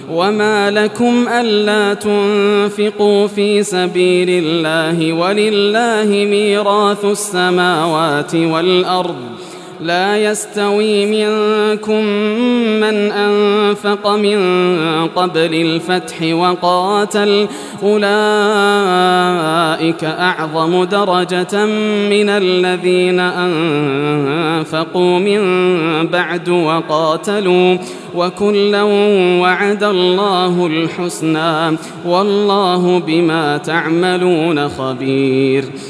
وما لكم ألا تنفقوا في سبيل الله ولله ميراث السماوات والأرض لا يستوي منكم من أنفق من قبل الفتح وقاتل أولئك أعظم درجة من الذين أنفقوا من بعد وقاتلوا وكلا وعد الله الحسنى والله بما تعملون خبير